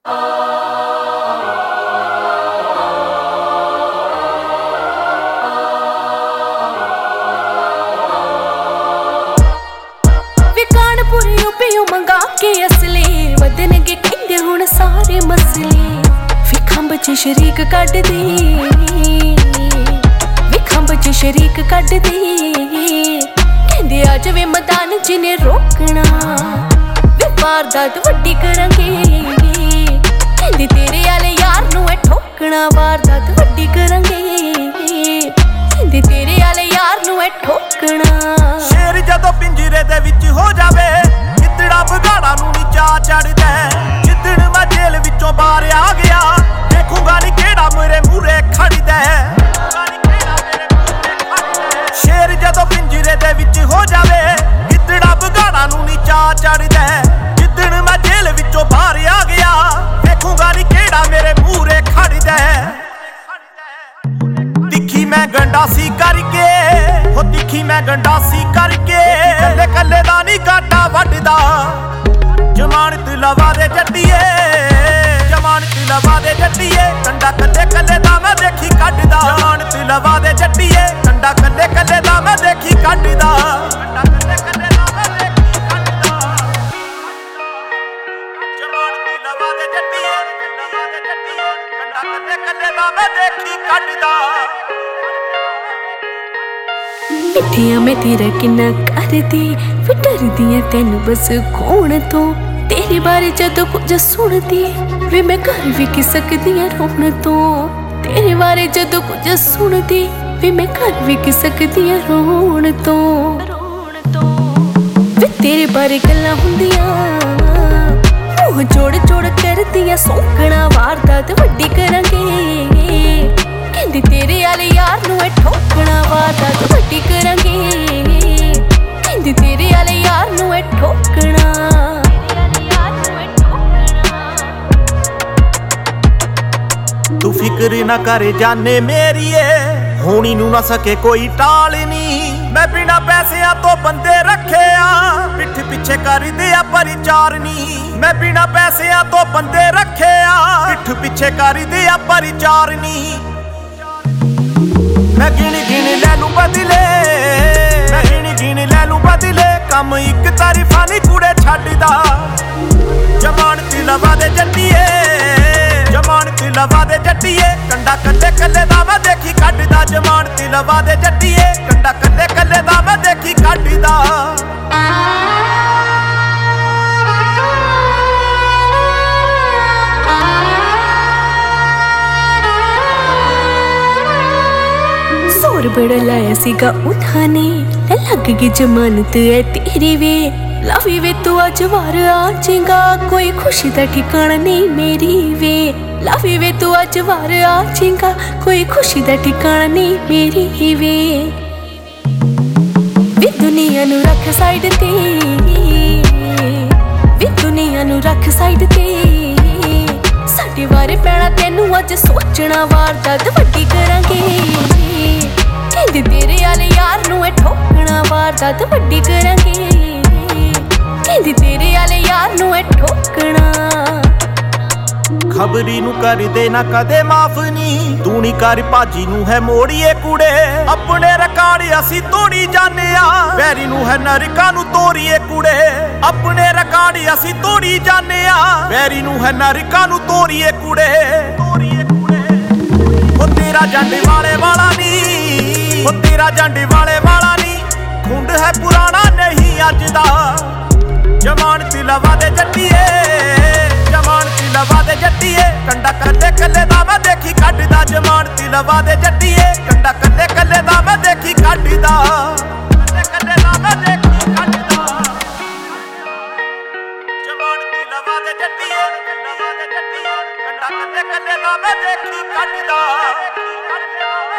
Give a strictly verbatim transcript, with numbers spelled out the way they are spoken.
ਕਾਨਪੁਰਿਓ ਪਿਓ ਮੰਗਾ ਕੇ ਅਸਲੀ ਵਧਣਗੇ ਕਹਿੰਦੇ ਹੁਣ ਸਾਰੇ ਮਸਲੇ ਵੀ ਖੰਭ ਚ ਸ਼ਰੀਕ ਕੱਢਦੀ ਵੀ ਖੰਭ ਚ ਸ਼ਰੀਕ ਕੱਢਦੀ ਕਹਿੰਦੇ ਆ ਜਾਵੇ ਮੈਦਾਨ ਜਿਹਨੇ ਰੋਕਣਾ ਵੀ ਵਾਰਦਾਤ ਵੱਡੀ ਕਰਾਂਗੇ ਕਹਿੰਦੇ ਤੇਰੇ ਵਾਲੇ ਯਾਰ ਨੂੰ ਇਹ ਠੋਕਣਾ ਵਾਰਦਾਤ ਵੱਡੀ ਕਰਾਂਗੇ ਕਹਿੰਦੇ ਤੇਰੇ ਵਾਲੇ ਯਾਰ ਨੂੰ ਇਹ ਠੋਕਣਾ ਸ਼ੇਰ ਜਦੋਂ ਪਿੰਜਰੇ ਦੇ ਵਿੱਚ ਹੋ ਜਾਵੇ ਗਿੱਦੜਾ ਬਗਾੜਾ ਨੂੰ ਨੀ ਚਾਅ ਚੜਦਾ ਜਿੱਦਣ ਮੈਂ ਜੇਲ੍ਹ ਵਿੱਚੋਂ ਬਾਹਰ ਆ ਗਿਆ ਦੇਖੂਗਾ ਨੀ ਕਿਹੜਾ ਮੇਰੇ ਮੂਹਰੇ ਖੜਦਾ ਸ਼ੇਰ ਜਦੋਂ ਪਿੰਜਰੇ ਦੇ ਵਿੱਚ ਹੋ ਜਾਵੇ ਗਿੱਦੜਾ ਬਗਾੜਾ ਨੂੰ ਨੀ ਚਾਅ ਚੜਦਾ ਜਿੱਦਣ ਮੈਂ ਜੇਲ੍ਹ ਵਿੱਚੋਂ ਬਾਹਰ ਆ ਗਿਆ ਦੇਖੂਗਾ ਨੀ ਕਿਹੜਾ ਮੇਰੇ ਮੂਹਰੇ ਖੜਦਾ ਤਿੱਖੀ ਮੈਂ ਗੰਡਾਸੀ ਕਰਕੇ ਹੋ ਤਿੱਖੀ ਮੈਂ ਗੰਡਾਸੀ ਕਰਕੇ ਕੱਲੇ ਕੱਲੇ ਦਾ ਨੀ ਕਾਟਾ ਵੱਢਦਾ ਜ਼ਮਾਨਤ ਲਵਾ ਦੇ ਜੱਟੀਏ ਜ਼ਮਾਨਤ ਲਵਾ ਦੇ ਜੱਟੀਏ ਕੰਡਾ ਕੱਲੇ ਕੱਲੇ ਦਾ ਮੈਂ ਦੇਖੀ ਕੱਢਦਾ ਜ਼ਮਾਨਤ ਲਵਾ ਦੇ ਜੱਟੀਏ ਕੰਡਾ ਕੱਲੇ ਕੱਲੇ ਦਾ ਮੈਂ ਦੇਖੀ ਕੱਢਦਾ ਕੰਡਾ ਕੱਲੇ ਕੱਲੇ ਦਾ ਮੈਂ ਦੇਖੀ ਕੱਢਦਾ ਜ਼ਮਾਨਤ ਲਵਾ ਦੇ ਜੱਟੀਏ ਲਵਾ ਦੇ ਜੱਟੀਏ ਕੰਡਾ ਕੱਲੇ ਕੱਲੇ ਦਾ ਮੈਂ ਦੇਖੀ ਕੱਢਦਾ ਮਿੱਠੀਆਂ ਮੈਂ ਤੇਰਾ ਕਿੰਨਾ ਕਰਦੀ ਵੀ ਡਰਦੀ ਐ ਤੈਨੂੰ ਬਸ ਕੌਣ ਤੋਂ ਤੇਰੇ ਬਾਰੇ ਜਦੋਂ ਕੁਝ ਸੁਣਦੀ ਵੀ ਮੈਂ ਘਰ ਵੀ ਕਿ ਸਕਦੀ ਆ ਰੋਣ ਤੋਂ ਤੇਰੇ ਬਾਰੇ ਜਦੋਂ ਕੁਝ ਸੁਣਦੀ ਵੀ ਮੈਂ ਘਰ ਵੀ ਕਿ ਸਕਦੀ ਆ ਰੋਣ ਤੋਂ ਵੀ ਤੇਰੇ ਬਾਰੇ ਗੱਲਾਂ ਹੁੰਦੀਆਂ ਉਹ ਜੋੜ ਜੋੜ ਕਰਦੀਆਂ ਸੌਂਕਣਾ ਵਾਰਦਾਤ ਵੱਡੀ ਕਰਾਂਗੇ ਕਹਿੰਦੀ ਤੇਰੇ ਵਾਲੇ ਯਾਰ ਨੂੰ ਇਹ ਠੋਕਣਾ ਵਾਰਦਾਤ ਵੱਡੀ ਕਰਾਂਗੇ ਕਹਿੰਦੀ ਤੇਰੇ ਵਾਲੇ ਯਾਰ ਨੂੰ ਇਹ ਠੋਕਣਾ ਤੂੰ ਫਿਕਰ ਨਾ ਕਰ ਜਾਨੇ ਮੇਰੀਏ ਹੋਣੀ ਨੂੰ ਨਾ ਸਕੇ ਕੋਈ ਟਾਲ ਨੀ ਮੈਂ ਬਿਨਾ ਪੈਸਿਆਂ ਤੋਂ ਬੰਦੇ ਰੱਖਿਆ ਪਿੱਠ ਪਿੱਛੇ ਕਰਦੇ ਆ ਪਰਿਚਾਰਨੀ ਮੈਂ ਬਿਨਾ ਪੈਸਿਆਂ ਤੋਂ ਬੰਦੇ ਰੱਖਿਆ ਪਿੱਠ ਪਿੱਛੇ ਕਰਦੇ ਆ ਪਰਿਚਾਰਨੀ ਮੈਂ ਗਿਣ ਗਿਣ ਲੈ ਲੂੰ ਬਦਲੇ ਮੈਂ ਗਿਣ ਗਿਣ ਲੈ ਲੂੰ ਬਦਲੇ ਕੰਮ ਇੱਕ ਤਾਰੀਫਾਂ ਨੀ ਕੁੜੇ ਛੱਡਦਾ ਜ਼ਮਾਨਤ ਲਵਾ ਦੇ ਜੱਟੀਏ ਜ਼ਮਾਨਤ ਲਵਾ ਦੇ ਜੱਟੀਏ ਕੰਡਾ ਕੱਲੇ ਕੱਲੇ ਦਾ ਮੈਂ ਦੇਖੀ ਕੱਢਦਾ ਜ਼ਮਾਨਤ ਲਵਾ ਦੇ ਜੱਟੀਏ ਕੰਡਾ ਕੱਲੇ ਕੱਲੇ ਦਾ ਮੈਂ ਦੇਖੀ ਕੱਢਦਾ ਜ਼ੋਰ ਬੜਾ ਲਾਇਆ ਸੀਗਾ ਉਠਾਂ ਨੇ ਲੱਗ ਗਈ ਜ਼ਮਾਨਤ ਐ ਤੇਰੀ ਵੇ ਲਾਵੀ ਵੇ ਤੂੰ ਅੱਜ ਵਾਰ ਆ ਜਾਏਗਾ ਕੋਈ ਖੁਸ਼ੀ ਦਾ ਠਿਕਾਣਾ ਨਹੀਂ ਮੇਰੀ ਵੇ ਲਾਵੀ ਵੇ ਤੂੰ ਅੱਜ ਵਾਰ ਆ ਜਾਏਗਾ ਕੋਈ ਖੁਸ਼ੀ ਦਾ ਠਿਕਾਣਾ ਨਹੀਂ ਮੇਰੀ ਵੇ ਵੀ ਦੁਨੀਆ ਨੂੰ ਰੱਖ ਸਾਈਡ ਤੇ ਵੀ ਦੁਨੀਆ ਨੂੰ ਰੱਖ ਸਾਈਡ ਤੇ ਸਾਡੇ ਬਾਰੇ ਪੈਣਾ ਤੈਨੂੰ ਅੱਜ ਸੋਚਣਾ ਵਾਰਦਾਤ ਵੱਡੀ ਕਰਾਂਗੇ ਕਹਿੰਦੇ ਤੇਰੇ ਵਾਲੇ ਯਾਰ ਨੂੰ ਇਹ ਠੋਕਣਾ ਵਾਰਦਾਤ ਵੱਡੀ ਕਰਾਂਗੇ ਕਹਿੰਦੇ ਤੇਰੇ ਵਾਲੇ ਯਾਰ ਨੂੰ ਇਹ ਠੋਕਣਾ ਖਬਰੀ ਨੂੰ ਕਰ ਦੇ ਨਾ ਕਦੇ ਮਾਫ ਨੀ ਤੂੰ ਨੀ ਕਰ ਭਾਜੀ ਨੂੰ ਹੈ ਮੋੜੀਏ ਕੁੜੇ ਆਪਣੇ ਰਿਕਾਰਡ ਅਸੀਂ ਤੋੜੀ ਜਾਂਦੇ ਆ ਵੈਰੀ ਨੂੰ ਹੈ ਨਰਕਾਂ ਨੂੰ ਤੋਰੀਏ ਕੁੜੇ ਆਪਣੇ ਰਿਕਾਰਡ ਅਸੀਂ ਤੋੜੀ ਜਾਂਦੇ ਆ ਵੈਰੀ ਨੂੰ ਹੈ ਨਰਕਾਂ ਨੂੰ ਤੋਰੀਏ ਕੁੜੇ ਤੋਰੀਏ ਕੁੜੇ ਉਹ ਤੇਰਾ ਜੰਡ ਵਾਲੇ ਵਾਲਾ ਨੀ ਉਹ ਤੇਰਾ ਜੰਡ ਵਾਲੇ ਵਾਲਾ ਨੀ ਖੁੰਡ ਹੈ ਪੁਰਾਣਾ ਨਹੀਂ ਅੱਜ ਦਾ ਜ਼ਮਾਨਤ ਲਵਾ ਦੇ ਜੱਟੀਏ ਜ਼ਮਾਨਤ ਲਵਾ ਦੇ ਜੱਟੀਏ ਕੰਡਾ ਕੱਲੇ ਕੱਲੇ ਦਾ ਮੈਂ ਦੇਖੀ ਕੱਢਦਾ ਜ਼ਮਾਨਤ ਲਵਾ ਦੇ ਜੱਟੀਏ ਕੰਡਾ ਕੱਲੇ ਕੱਲੇ ਦਾ ਮੈਂ ਦੇਖੀ ਕੱਢਦਾ ਕੱਲੇ ਕੱਲੇ ਦਾ ਮੈਂ ਦੇਖੀ ਕੱਢਦਾ ਜ਼ਮਾਨਤ ਲਵਾ ਦੇ ਜੱਟੀਏ ਲਵਾ ਦੇ ਜੱਟੀਏ ਕੰਡਾ ਕੱਲੇ ਕੱਲੇ ਦਾ ਮੈਂ ਦੇਖੀ ਕੱਢਦਾ